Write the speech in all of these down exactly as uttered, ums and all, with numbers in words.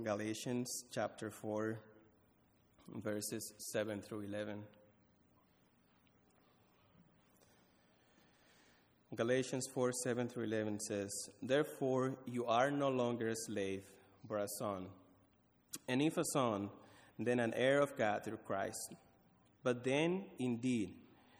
Galatians chapter four, verses seven through eleven. Galatians four, seven through eleven says, "Therefore you are no longer a slave, but a son. And if a son, then an heir of God through Christ. But then, indeed,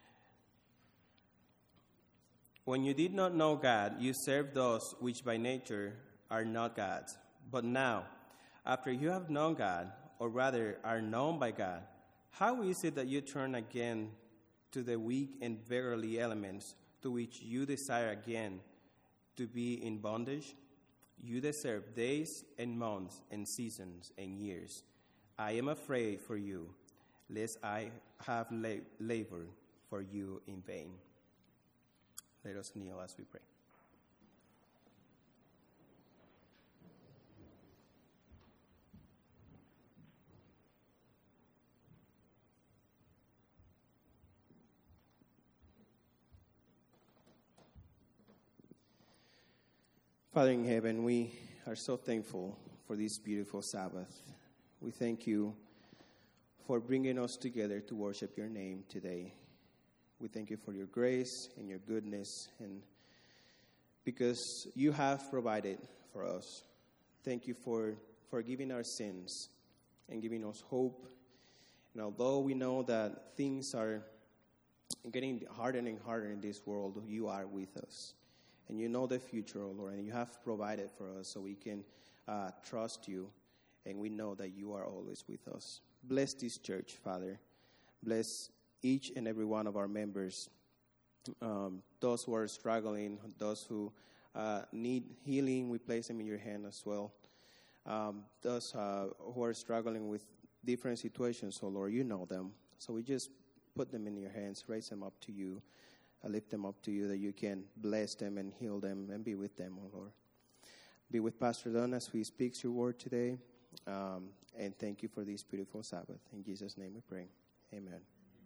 when you did not know God, you served those which by nature are not God's. But now, after you have known God, or rather are known by God, how is it that you turn again to the weak and beggarly elements to which you desire again to be in bondage? You deserve days and months and seasons and years. I am afraid for you, lest I have la- labored for you in vain." Let us kneel as we pray. Father in heaven, we are so thankful for this beautiful Sabbath. We thank you for bringing us together to worship your name today. We thank you for your grace and your goodness, and because you have provided for us. Thank you for forgiving our sins and giving us hope. And although we know that things are getting harder and harder in this world, you are with us. And you know the future, O Lord, and you have provided for us so we can uh, trust you, and we know that you are always with us. Bless this church, Father. Bless each and every one of our members, um, those who are struggling, those who uh, need healing, we place them in your hand as well. Um, those uh, who are struggling with different situations, O Lord, you know them. So we just put them in your hands, raise them up to you. I lift them up to you that you can bless them and heal them and be with them, O Lord. Be with Pastor Don as he speaks your word today. Um, and thank you for this beautiful Sabbath. In Jesus' name we pray. Amen.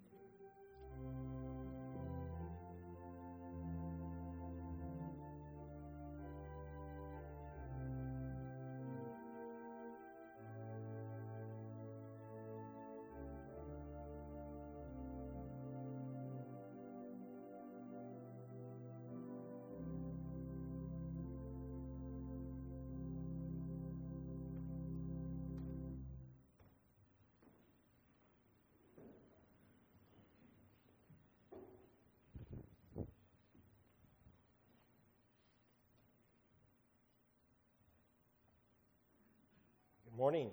Good morning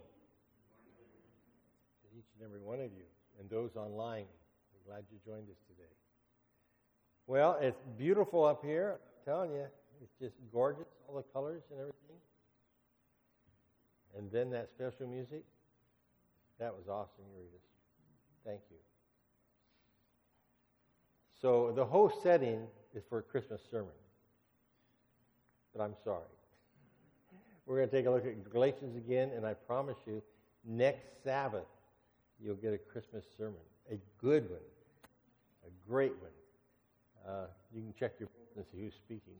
to each and every one of you, and those online. I'm glad you joined us today. Well, it's beautiful up here. I'm telling you, it's just gorgeous, all the colors and everything. And then that special music, that was awesome, Eurydice. Thank you. So the whole setting is for a Christmas sermon, but I'm sorry. We're going to take a look at Galatians again, and I promise you, next Sabbath, you'll get a Christmas sermon, a good one, a great one. Uh, you can check your book and see who's speaking.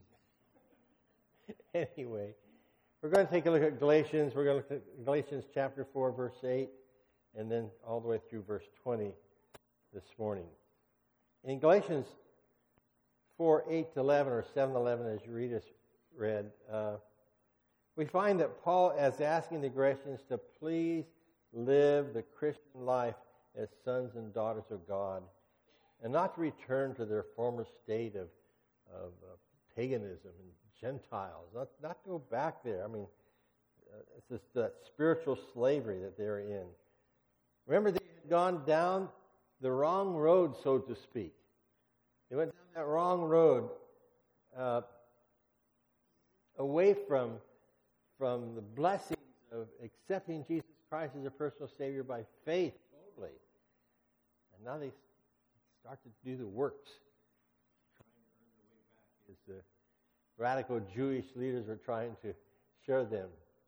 Anyway, we're going to take a look at Galatians. We're going to look at Galatians chapter four, verse eight, and then all the way through verse twenty this morning. In Galatians four, eight to eleven, or seven to eleven, as you read us read, uh, we find that Paul is asking the Galatians to please live the Christian life as sons and daughters of God, and not to return to their former state of, of uh, paganism and Gentiles, not, not to go back there. I mean, uh, it's just that spiritual slavery that they're in. Remember, they had gone down the wrong road, so to speak. They went down that wrong road uh, away from from the blessings of accepting Jesus Christ as a personal Savior by faith totally. And now they start to do the works, trying to earn their way back, as the radical Jewish leaders are trying to show them,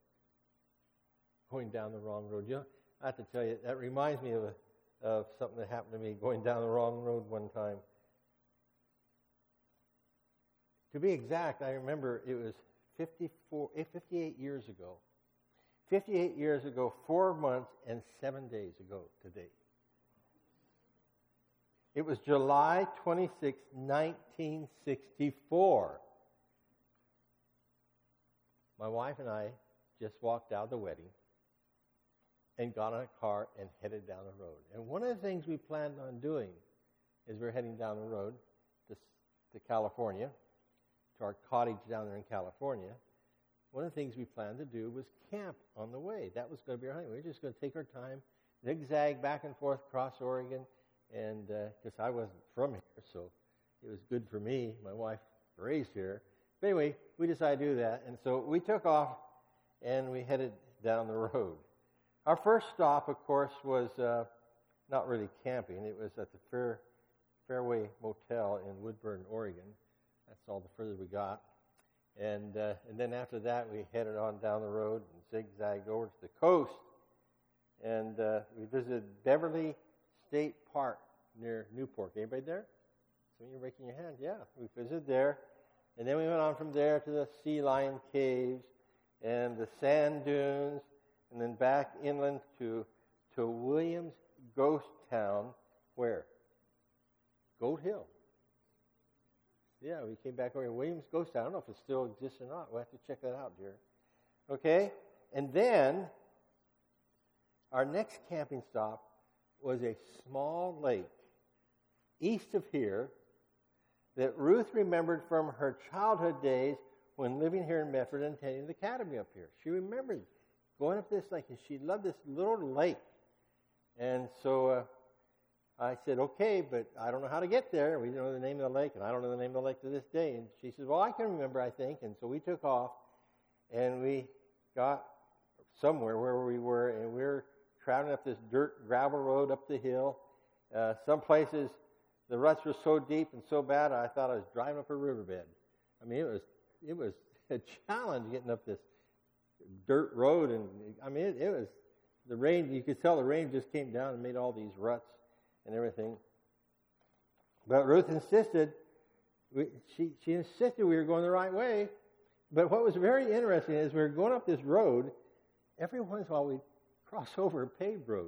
going down the wrong road. You know, I have to tell you, that reminds me of, a, of something that happened to me going down the wrong road one time. To be exact, I remember it was fifty-four, fifty-eight years ago. fifty-eight years ago, four months, and seven days ago today. It was July twenty-sixth, nineteen sixty-four. My wife and I just walked out of the wedding and got in a car and headed down the road. And one of the things we planned on doing is we're heading down the road to, to California, to our cottage down there in California. One of the things we planned to do was camp on the way. That was going to be our honeymoon. We were just going to take our time, zigzag back and forth across Oregon, and because uh, I wasn't from here, so it was good for me. My wife raised here. But anyway, we decided to do that, and so we took off, and we headed down the road. Our first stop, of course, was uh, not really camping. It was at the Fair, Fairway Motel in Woodburn, Oregon. That's all the further we got. And uh, and then after that, we headed on down the road and zigzagged over to the coast. And uh, we visited Beverly State Park near Newport. Anybody there? Some of you are raising your hand. Yeah, we visited there. And then we went on from there to the Sea Lion Caves and the sand dunes, and then back inland to to Williams Ghost Town. Where? Goat Hill. Yeah, we came back over to Williams Ghost Town. I don't know if it still exists or not. We'll have to check that out, dear. Okay? And then our next camping stop was a small lake east of here that Ruth remembered from her childhood days when living here in Medford and attending the academy up here. She remembered going up this lake, and she loved this little lake. And so uh, I said, okay, but I don't know how to get there. We didn't know the name of the lake, and I don't know the name of the lake to this day. And she said, well, I can remember, I think. And so we took off, and we got somewhere where we were, and we were traveling up this dirt gravel road up the hill. Uh, some places, the ruts were so deep and so bad, I thought I was driving up a riverbed. I mean, it was it was a challenge getting up this dirt road, and I mean, it, it was the rain. You could tell the rain just came down and made all these ruts and everything. But Ruth insisted. We, she she insisted we were going the right way. But what was very interesting is we were going up this road. Every once in a while, we'd cross over a paved road.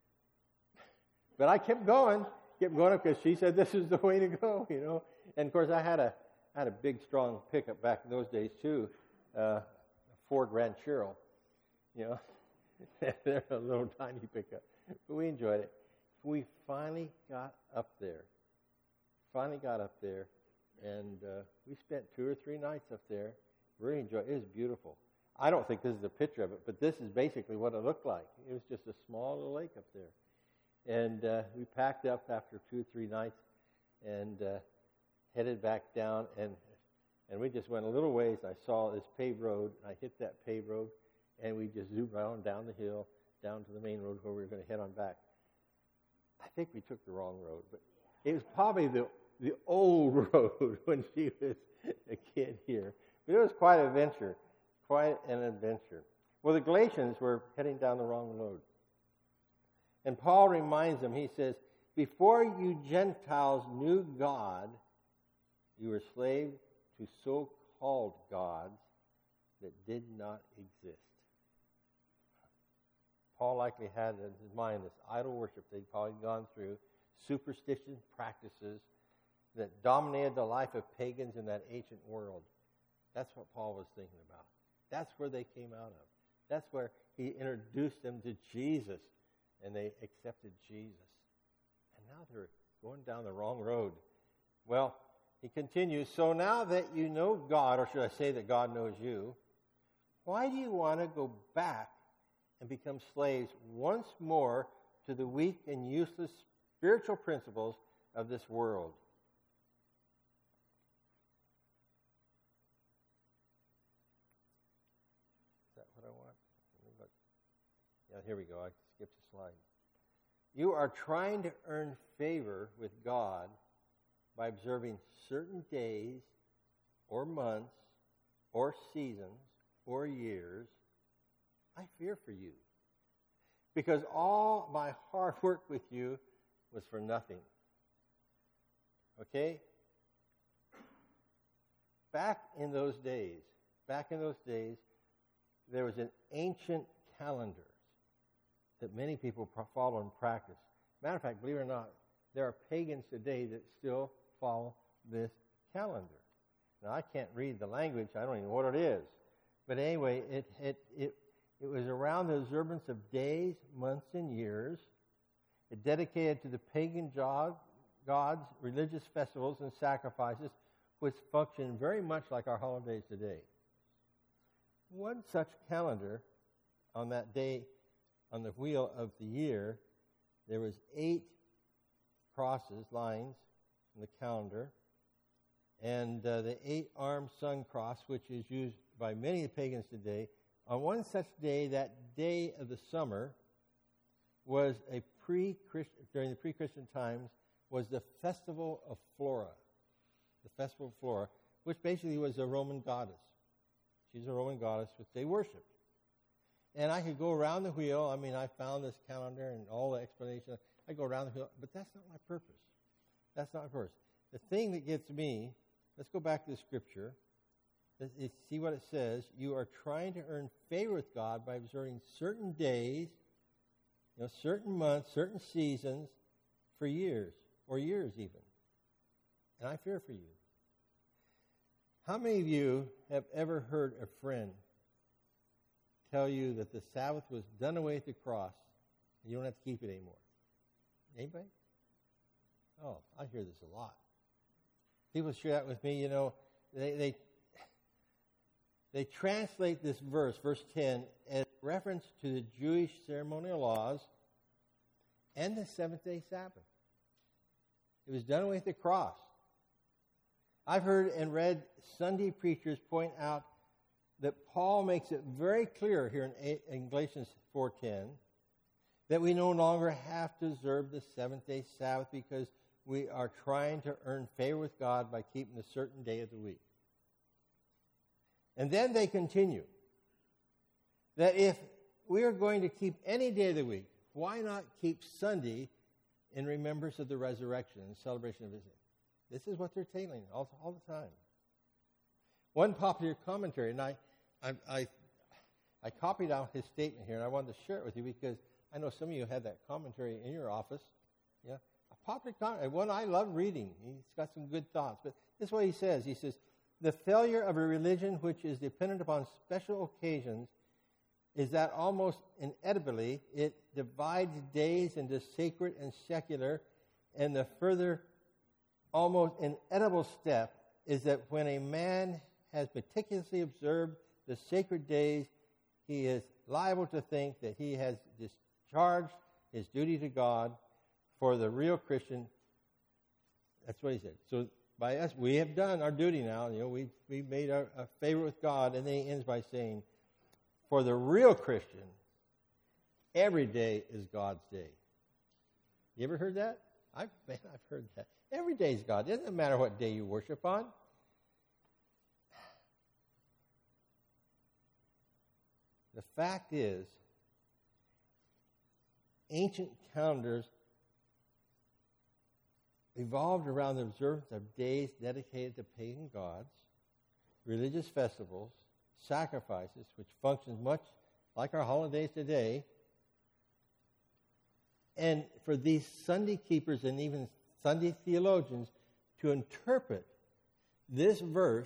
But I kept going, kept going up because she said this is the way to go, you know. And of course, I had a I had a big, strong pickup back in those days too, uh, a Ford Ranchero, you know. They're a little tiny pickup, but we enjoyed it. We finally got up there. Finally got up there, and uh, we spent two or three nights up there. Really enjoyed it. It was beautiful. I don't think this is a picture of it, but this is basically what it looked like. It was just a small little lake up there. And uh, we packed up after two or three nights and uh, headed back down, and and we just went a little ways. I saw this paved road. I hit that paved road, and we just zoomed right on down the hill, down to the main road where we were going to head on back. I think we took the wrong road, but it was probably the the old road when she was a kid here. But it was quite an adventure, quite an adventure. Well, the Galatians were heading down the wrong road. And Paul reminds them, he says, before you Gentiles knew God, you were slaves to so-called gods that did not exist. Paul likely had in his mind this idol worship they'd probably gone through, superstition practices that dominated the life of pagans in that ancient world. That's what Paul was thinking about. That's where they came out of. That's where he introduced them to Jesus, and they accepted Jesus. And now they're going down the wrong road. Well, he continues, so now that you know God, or should I say that God knows you, why do you want to go back and become slaves once more to the weak and useless spiritual principles of this world? Is that what I want? Let me look. Yeah, here we go. I skipped a slide. You are trying to earn favor with God by observing certain days or months or seasons or years. I fear for you, because all my hard work with you was for nothing. Okay? Back in those days, back in those days, there was an ancient calendars that many people follow and practice. Matter of fact, believe it or not, there are pagans today that still follow this calendar. Now, I can't read the language. I don't even know what it is. But anyway, it, it, it, it was around the observance of days, months, and years. It dedicated to the pagan god, gods, religious festivals, and sacrifices, which function very much like our holidays today. One such calendar, on that day, on the wheel of the year, there was eight crosses, lines, in the calendar, and uh, the eight-armed sun cross, which is used by many pagans today. On one such day, that day of the summer, was a pre-Christian, during the pre-Christian times, was the Festival of Flora, the Festival of Flora, which basically was a Roman goddess. She's a Roman goddess which they worshipped. And I could go around the wheel. I mean, I found this calendar and all the explanation. I go around the wheel, but that's not my purpose. That's not my purpose. The thing that gets me, let's go back to the scripture. Let's see what it says. You are trying to earn favor with God by observing certain days, you know, certain months, certain seasons for years, or years even. And I fear for you. How many of you have ever heard a friend tell you that the Sabbath was done away at the cross and you don't have to keep it anymore? Anybody? Oh, I hear this a lot. People share that with me. You know, they they they translate this verse, verse ten, as reference to the Jewish ceremonial laws and the seventh-day Sabbath. It was done away at the cross. I've heard and read Sunday preachers point out that Paul makes it very clear here in, in Galatians four ten that we no longer have to observe the seventh-day Sabbath because we are trying to earn favor with God by keeping a certain day of the week. And then they continue that if we are going to keep any day of the week, why not keep Sunday in remembrance of the resurrection and celebration of His? This is what they're telling all, all the time. One popular commentary, and I, I, I, I copied out his statement here, and I wanted to share it with you because I know some of you had that commentary in your office. Yeah, a popular commentary, one I love reading. He's got some good thoughts. But this is what he says. He says, the failure of a religion which is dependent upon special occasions is that almost inevitably it divides days into sacred and secular, and the further almost inedible step is that when a man has meticulously observed the sacred days, he is liable to think that he has discharged his duty to God. For the real Christian, that's what he said. So by us, we have done our duty now. You know, we we made our, a favor with God, and then he ends by saying, for the real Christian, every day is God's day. You ever heard that? I've, man, I've heard that. Every day is God. It doesn't matter what day you worship on. The fact is, ancient calendars evolved around the observance of days dedicated to pagan gods, religious festivals, sacrifices, which functions much like our holidays today. And for these Sunday keepers and even Sunday theologians to interpret this verse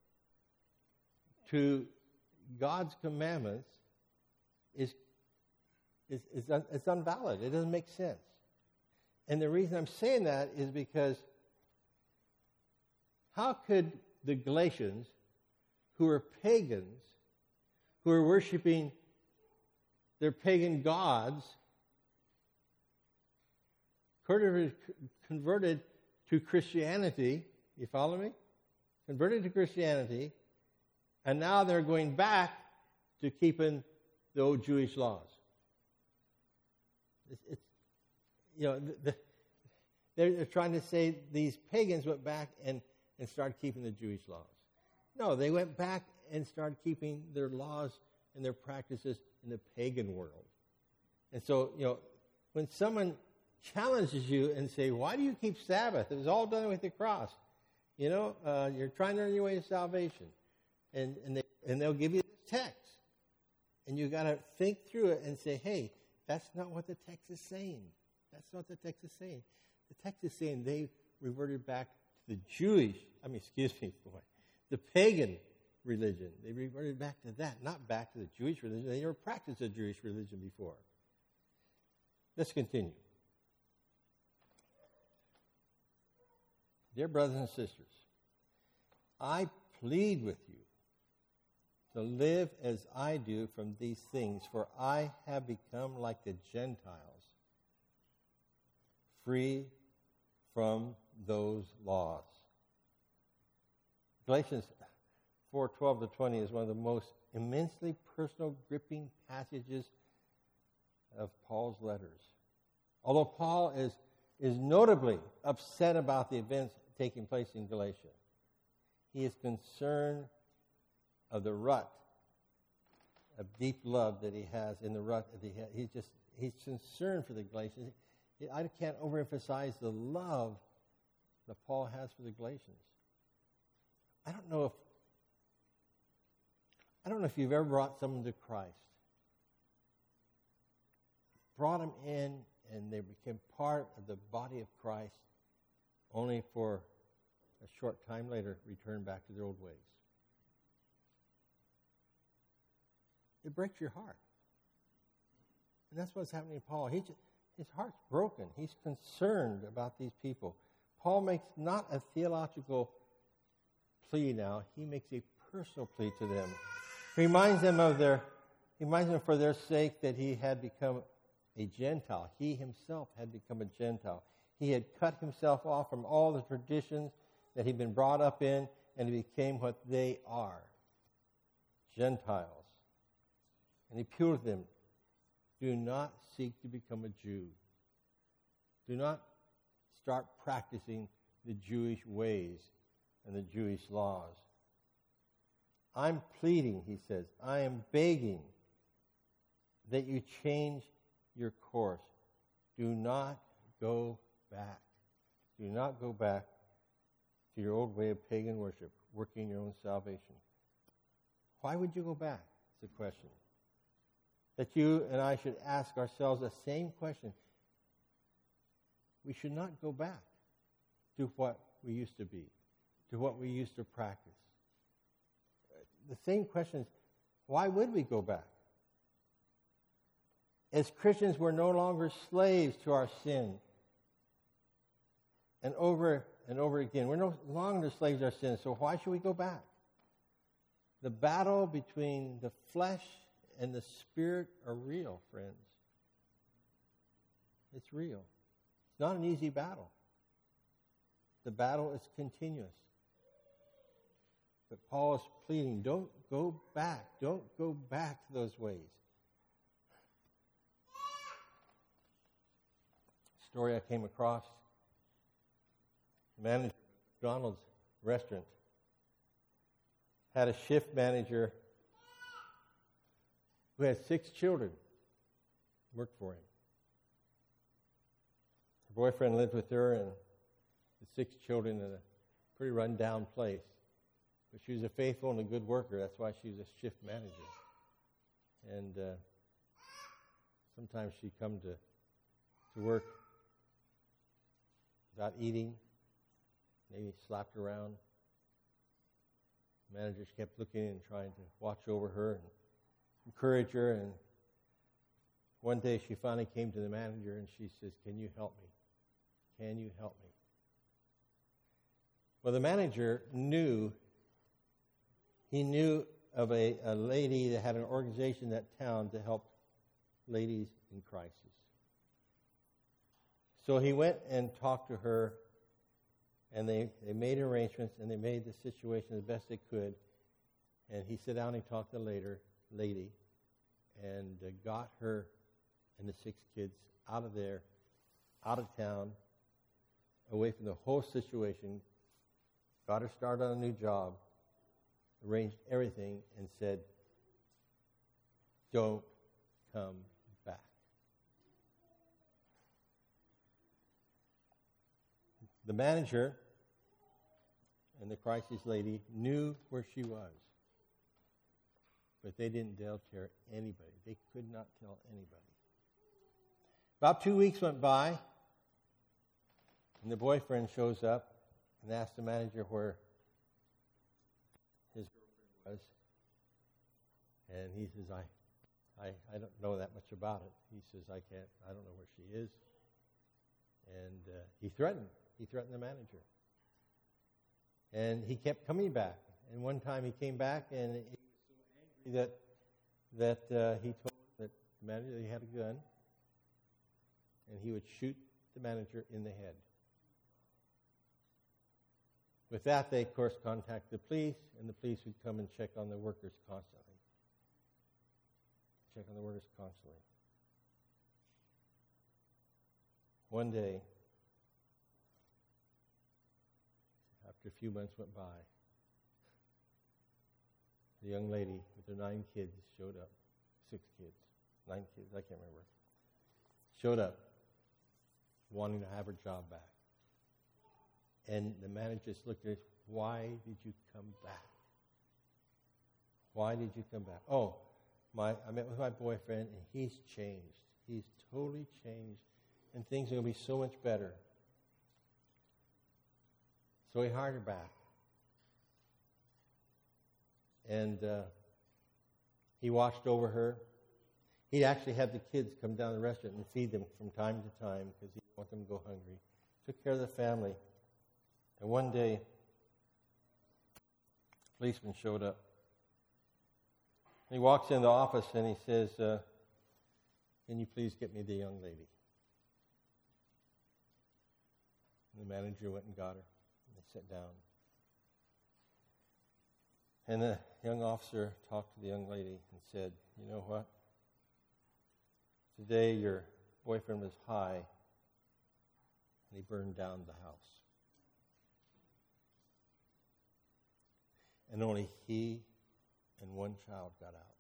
to God's commandments is, is, is un, it's unvalid. It doesn't make sense. And the reason I'm saying that is because how could the Galatians, who were pagans, who were worshiping their pagan gods, converted to Christianity, you follow me? Converted to Christianity, and now they're going back to keeping the old Jewish laws. It's, it's you know, the, the, they're, they're trying to say these pagans went back and, and started keeping the Jewish laws. No, they went back and started keeping their laws and their practices in the pagan world. And so, you know, when someone challenges you and say, why do you keep Sabbath? It was all done with the cross. You know, uh, you're trying to earn your way to salvation. And and, they, and they'll give you this text. And you got to think through it and say, hey, that's not what the text is saying. That's not what the text is saying. The text is saying they reverted back to the Jewish, I mean, excuse me, boy, the pagan religion. They reverted back to that, not back to the Jewish religion. They never practiced the Jewish religion before. Let's continue. Dear brothers and sisters, I plead with you to live as I do from these things, for I have become like the Gentiles, free from those laws. Galatians four twelve to twenty is one of the most immensely personal, gripping passages of Paul's letters. Although Paul is, is notably upset about the events taking place in Galatia, he is concerned of the rut of deep love that he has in the rut that he has. He's just he's concerned for the Galatians. I can't overemphasize the love that Paul has for the Galatians. I don't know if I don't know if you've ever brought someone to Christ, brought them in, and they became part of the body of Christ, only for a short time later return back to their old ways. It breaks your heart. And that's what's happening to Paul. He just, his heart's broken. He's concerned about these people. Paul makes not a theological plea now. He makes a personal plea to them. He reminds them of their, he reminds them for their sake that he had become a Gentile. He himself had become a Gentile. He had cut himself off from all the traditions that he'd been brought up in, and he became what they are, Gentiles. And he appealed to them, do not seek to become a Jew. Do not start practicing the Jewish ways and the Jewish laws. I'm pleading, he says, I am begging that you change your course. Do not go back. Do not go back to your old way of pagan worship, working your own salvation. Why would you go back? It's a question that you and I should ask ourselves the same question. We should not go back to what we used to be, to what we used to practice. The same question is, why would we go back? As Christians, we're no longer slaves to our sin. And over and over again, we're no longer slaves to our sin, so why should we go back? The battle between the flesh and the Spirit are real, friends. It's real. It's not an easy battle. The battle is continuous. But Paul is pleading, don't go back. Don't go back to those ways. Story I came across, the manager of McDonald's restaurant had a shift manager who had six children work for him. Her boyfriend lived with her and the six children in a pretty run-down place. But she was a faithful and a good worker. That's why she was a shift manager. And uh, sometimes she'd come to, to work without eating, maybe slapped around. Managers kept looking and trying to watch over her and encourage her. And one day she finally came to the manager and she says, can you help me? Can you help me? Well, the manager knew, he knew of a, a lady that had an organization in that town to help ladies in crisis. So he went and talked to her, and they, they made arrangements, and they made the situation the best they could. And he sat down and he talked to the later, lady and uh, got her and the six kids out of there, out of town, away from the whole situation, got her started on a new job, arranged everything, and said, don't come back. The manager and the crisis lady knew where she was. but they didn't dare tell anybody. They could not tell anybody. About two weeks went by, and the boyfriend shows up and asks the manager where his girlfriend was. And he says, I, I, I don't know that much about it. He says, I can't, I don't know where she is. And uh, he threatened. He threatened the manager. And he kept coming back. And one time he came back, and he was so angry that, that uh, he told that the manager that he had a gun, and he would shoot the manager in the head. With that, they, of course, contacted the police, and the police would come and check on the workers constantly. Check on the workers constantly. One day, after a few months went by, the young lady with her nine kids showed up. Six kids. Nine kids, I can't remember. Showed up, wanting to have her job back. And the manager just looked at her, why did you come back? Why did you come back? Oh, my, I met with my boyfriend, and he's changed. He's totally changed, and things are going to be so much better. So he hired her back. And uh, he watched over her. He actually had the kids come down to the restaurant and feed them from time to time because he didn't want them to go hungry. Took care of the family. And one day, a policeman showed up. He walks in the office and he says, uh, can you please get me the young lady? And the manager went and got her. And they sat down. And the young officer talked to the young lady and said, you know what? Today your boyfriend was high and he burned down the house. And only he and one child got out.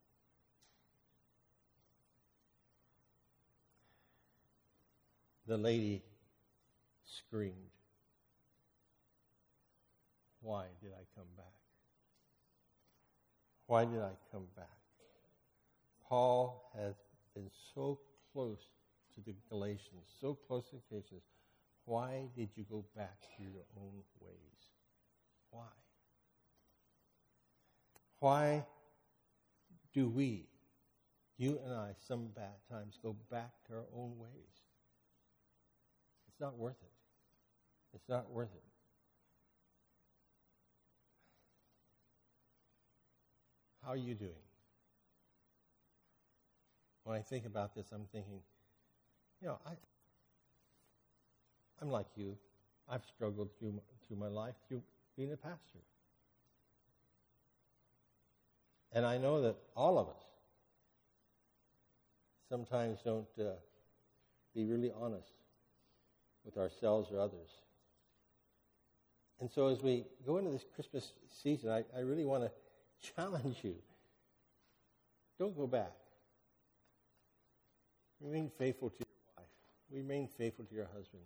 The lady screamed, why did I come back? Why did I come back? Paul has been so close to the Galatians, so close to the Galatians. Why did you go back to your own ways? Why? Why do we, you and I, some bad times go back to our own ways? It's not worth it. It's not worth it. How are you doing? When I think about this, I'm thinking, you know, I, I'm like you. I've struggled through my, through my life through being a pastor. And I know that all of us sometimes don't uh, be really honest with ourselves or others. And so as we go into this Christmas season, I, I really want to challenge you. Don't go back. Remain faithful to your wife. Remain faithful to your husband.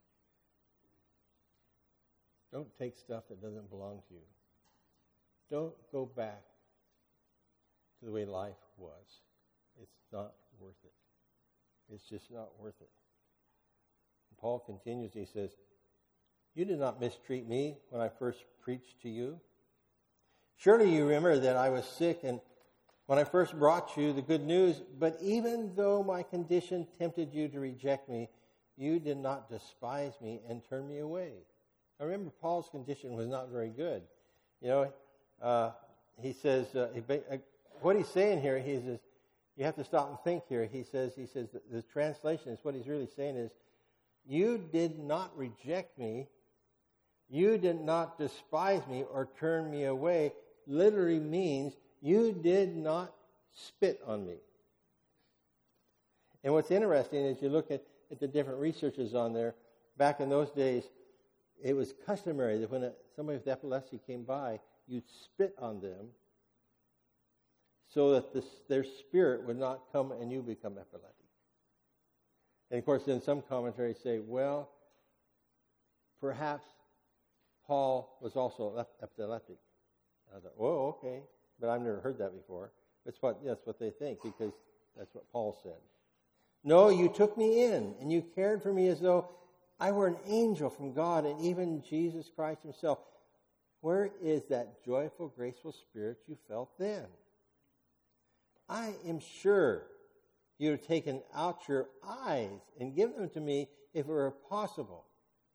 Don't take stuff that doesn't belong to you. Don't go back to the way life was. It's not worth it. It's just not worth it. And Paul continues, he says, you did not mistreat me when I first preached to you. Surely you remember that I was sick and when I first brought you the good news, but even though my condition tempted you to reject me, you did not despise me and turn me away. I remember Paul's condition was not very good. You know, uh, he says, uh, he, uh, what he's saying here, he says, you have to stop and think here. He says, he says, the, the translation is what he's really saying is, you did not reject me, you did not despise me or turn me away, literally means you did not spit on me. And what's interesting is you look at, at the different researches on there, back in those days, it was customary that when a, somebody with epilepsy came by, you'd spit on them so that this, their spirit would not come and you become epileptic. And of course, then some commentaries say, well, perhaps Paul was also epileptic. I thought, whoa, okay, but I've never heard that before. That's what, that's what they think, because that's what Paul said. No, you took me in, and you cared for me as though I were an angel from God, and even Jesus Christ himself. Where is that joyful, graceful spirit you felt then? I am sure you would have taken out your eyes and given them to me if it were possible.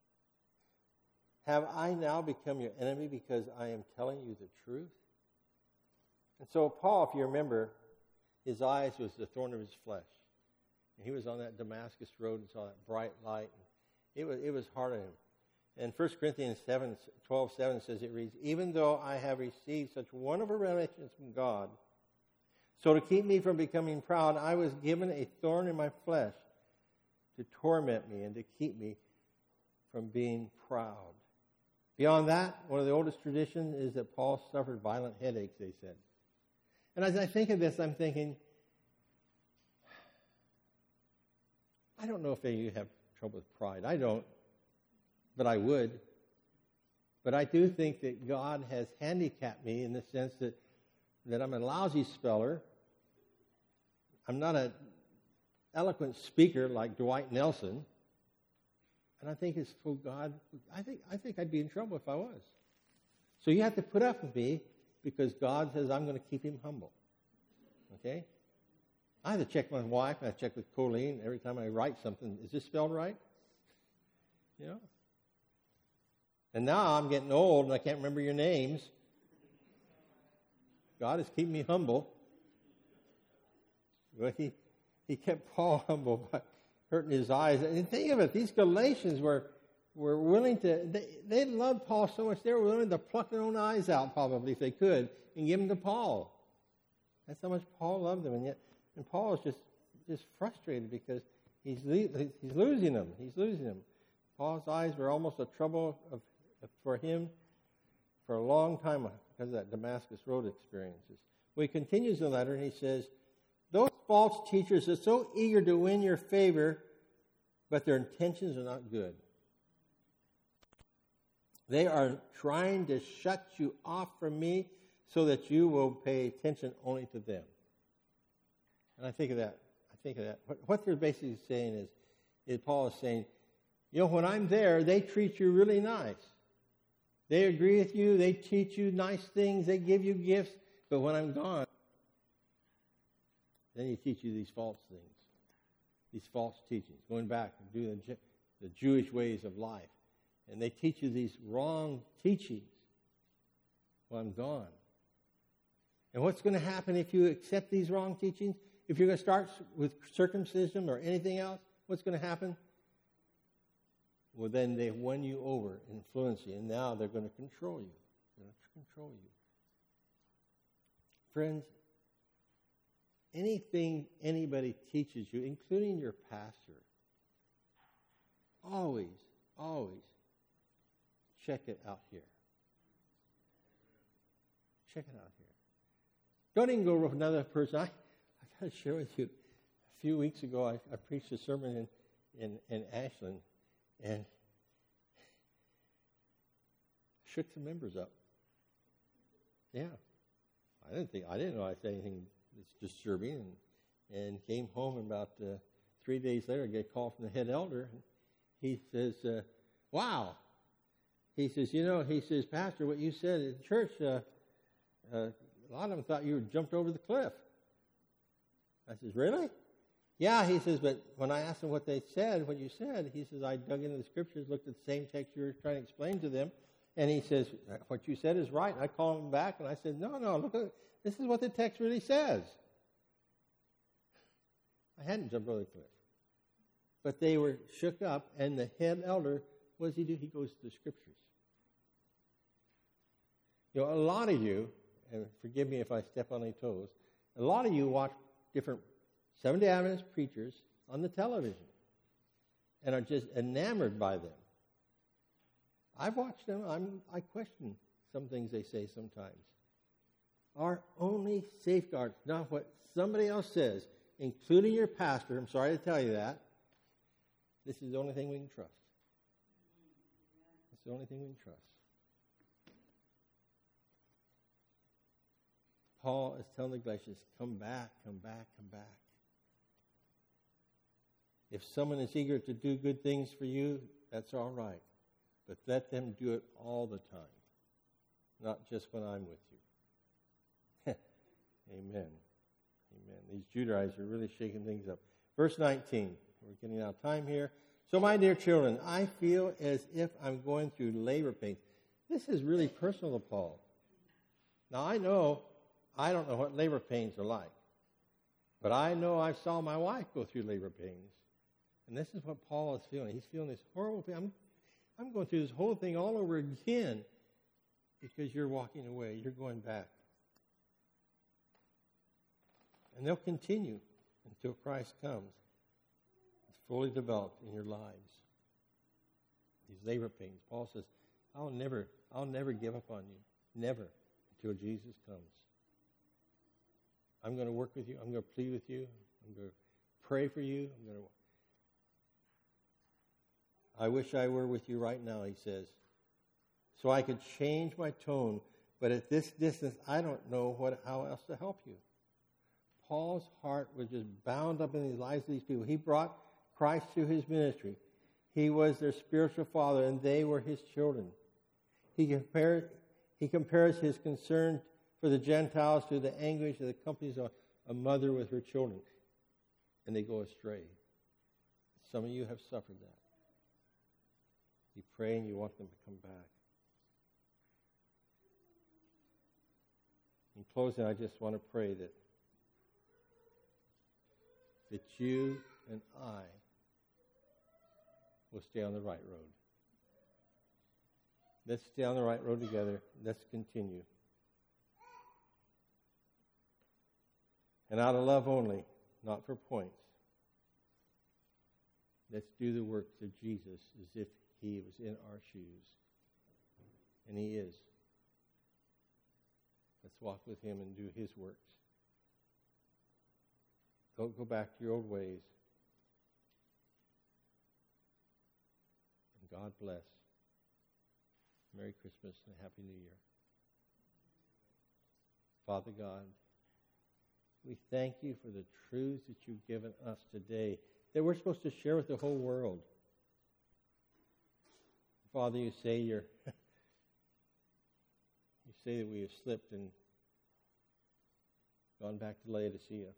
Have I now become your enemy because I am telling you the truth? And so Paul, if you remember, his eyes was the thorn of his flesh. And he was on that Damascus road and saw that bright light. It was, it was hard on him. And First Corinthians seven, twelve seven says, it reads, even though I have received such wonderful revelations from God, so to keep me from becoming proud, I was given a thorn in my flesh to torment me and to keep me from being proud. Beyond that, one of the oldest traditions is that Paul suffered violent headaches, they said. And as I think of this, I'm thinking, I don't know if any of you have trouble with pride. I don't, but I would. But I do think that God has handicapped me in the sense that, that I'm a lousy speller. I'm not an eloquent speaker like Dwight Nelson. And I think it's for God. I think I think I'd be in trouble if I was. So you have to put up with me because God says I'm going to keep him humble. Okay? I have to check my wife, and I check with Colleen every time I write something. Is this spelled right? You know? And now I'm getting old and I can't remember your names. God is keeping me humble. But he, he kept Paul humble by hurting his eyes. And think of it, these Galatians were were willing to, they, they loved Paul so much, they were willing to pluck their own eyes out probably if they could and give them to Paul. That's how much Paul loved them. And yet, and Paul is just, just frustrated because he's le- he's losing them. He's losing them. Paul's eyes were almost a trouble of, of, for him for a long time because of that Damascus Road experiences. Well, he continues the letter and he says, those false teachers are so eager to win your favor, but their intentions are not good. They are trying to shut you off from me so that you will pay attention only to them. And I think of that. I think of that. What, what they're basically saying is, is Paul is saying, you know, when I'm there, they treat you really nice. They agree with you. They teach you nice things. They give you gifts. But when I'm gone, then he teach you these false things, these false teachings, going back and doing the, the Jewish ways of life. And they teach you these wrong teachings while I'm gone. And what's going to happen if you accept these wrong teachings? If you're going to start with circumcision or anything else, what's going to happen? Well, then they won you over, influence you, and now they're going to control you. They're going to control you. Friends, anything anybody teaches you, including your pastor, always, always check it out here. Check it out here. Don't even go with another person. I, I got to share with you, a few weeks ago, I, I preached a sermon in, in, in Ashland, and shook some members up. Yeah. I didn't think, I didn't know I said anything that's disturbing, and, and came home, and about uh, three days later, I get a call from the head elder, and he says, uh, wow. He says, you know, he says, Pastor, what you said in church, uh, uh, a lot of them thought you were jumped over the cliff. I says, really? Yeah, he says, but when I asked him what they said, what you said, he says, I dug into the scriptures, looked at the same text you were trying to explain to them, and he says, what you said is right. And I called him back, and I said, no, no, look at it. This is what the text really says. I hadn't jumped over the cliff. But they were shook up, and the head elder, what does he do? He goes to the scriptures. You know, a lot of you, and forgive me if I step on any toes, a lot of you watch different Seventh-day Adventist preachers on the television and are just enamored by them. I've watched them. I'm, I question some things they say sometimes. Our only safeguard, not what somebody else says, including your pastor, I'm sorry to tell you that, this is the only thing we can trust. It's the only thing we can trust. Paul is telling the Galatians, come back, come back, come back. If someone is eager to do good things for you, that's all right. But let them do it all the time, not just when I'm with you. Amen. Amen. These Judaites are really shaking things up. Verse nineteen. We're getting out of time here. So, my dear children, I feel as if I'm going through labor pains. This is really personal to Paul. Now, I know, I don't know what labor pains are like. But I know I saw my wife go through labor pains. And this is what Paul is feeling. He's feeling this horrible pain. I'm, I'm going through this whole thing all over again because you're walking away. You're going back. And they'll continue until Christ comes. It's fully developed in your lives. These labor pains. Paul says, I'll never, I'll never give up on you. Never until Jesus comes. I'm going to work with you. I'm going to plead with you. I'm going to pray for you. I'm going to. I wish I were with you right now, he says, so I could change my tone. But at this distance, I don't know what how else to help you. Paul's heart was just bound up in the lives of these people. He brought Christ through his ministry. He was their spiritual father, and they were his children. He compared, he compares his concern for the Gentiles to the anguish that accompanies a, a mother with her children, and they go astray. Some of you have suffered that. You pray and you want them to come back. In closing, I just want to pray that that you and I will stay on the right road. Let's stay on the right road together. Let's continue. And out of love only, not for points. Let's do the works of Jesus as if he was in our shoes. And he is. Let's walk with him and do his works. Don't go back to your old ways. And God bless. Merry Christmas and Happy New Year. Father God, we thank you for the truths that you've given us today that we're supposed to share with the whole world. Father, you say you're you say that we have slipped and gone back to Laodicea.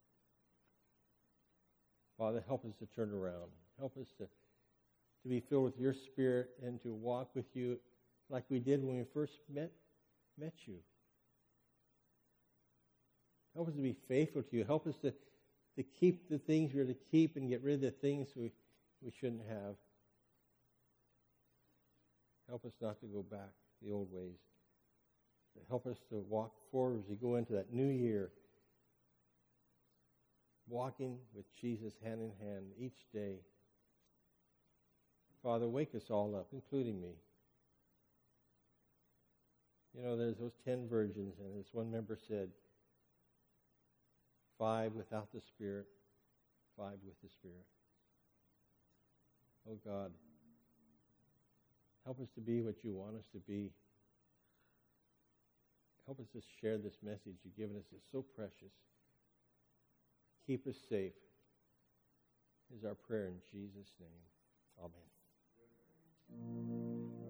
Father, help us to turn around. Help us to, to be filled with your Spirit and to walk with you like we did when we first met, met you. Help us to be faithful to you. Help us to, to keep the things we're to keep and get rid of the things we, we shouldn't have. Help us not to go back the old ways. Help us to walk forward as we go into that new year, walking with Jesus hand in hand each day. Father, wake us all up, including me. You know, there's those ten virgins, and as one member said, five without the Spirit, five with the Spirit. Oh God, help us to be what you want us to be. Help us to share this message you've given us. It's so precious. Keep us safe is our prayer in Jesus' name. Amen.